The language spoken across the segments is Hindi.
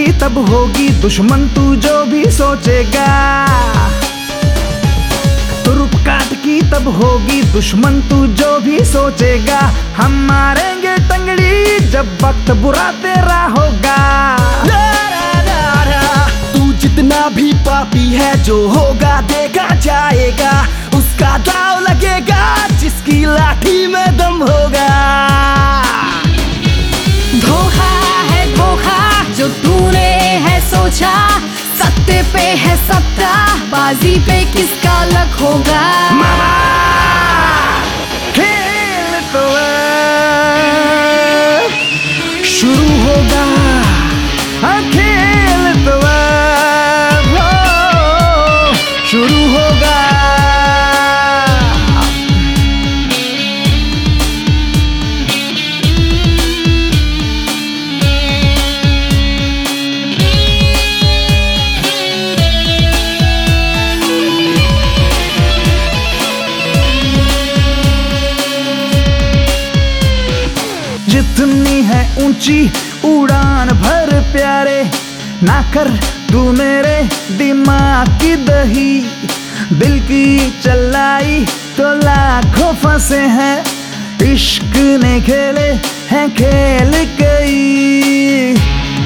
की तब होगी दुश्मन तू जो भी सोचेगा। तुरुप काट की तब होगी दुश्मन तू जो भी सोचेगा। हम मारेंगे टंगड़ी जब वक्त बुरा तेरा होगा। तू जितना भी पापी है जो होगा देखा जाएगा। उसका दाव लगेगा जिसकी लाठी में दम होगा। धोखा है धोखा जो तूने है सोचा। सत्ते पे है सत्ता बाजी पे किसका लक होगा। खेल तो अब शुरू होगा। खेल तो अब शुरू होगा। जितनी है ऊंची उड़ान भर प्यारे, ना कर तू मेरे दिमाग की दही। दिल की चलाई तो लाखों फंसे हैं, इश्क ने खेले हैं खेल कई।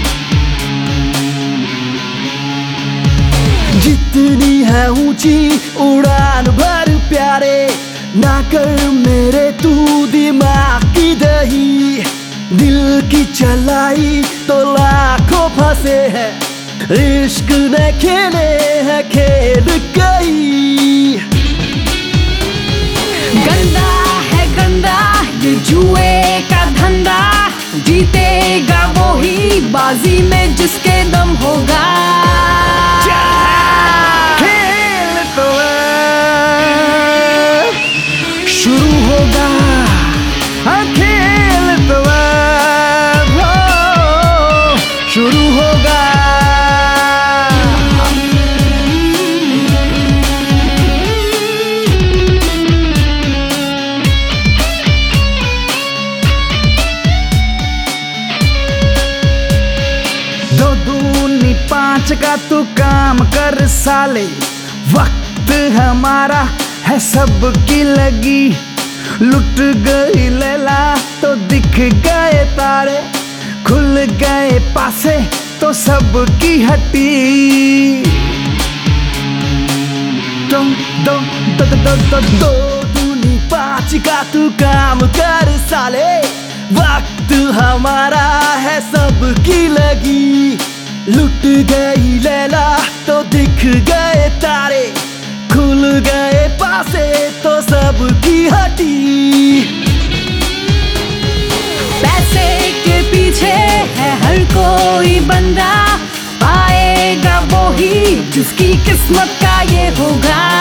जितनी है ऊंची उड़ान भर प्यारे, ना कर मेरे तू दिमाग की दही। दिल की चलाई तो लाखों फंसे हैं, इश्क ने खेले हैं खेल कई। गंदा है गंदा ये जुए का धंधा, जीतेगा वो ही बाजी में जिसके दम होगा। खेल तो अब शुरू होगा। खेल तो अब शुरू होगा। दो दूनी पांच का तू काम कर साले, वक्त हमारा है सबकी लगी। लुट गई लैला तो दिख गए तारे, खुल गए पासे तो सबकी हटी। दो दो दो दो दो दो दूनी पांच का तू काम कर साले, वक्त हमारा है सबकी लगी। लुट गई लैला तो दिख गए तारे, खुल गए पासे तो सबकी हटी। पैसे के पीछे है हर कोई बंदा, पाएगा वो ही जिसकी किस्मत का ये होगा।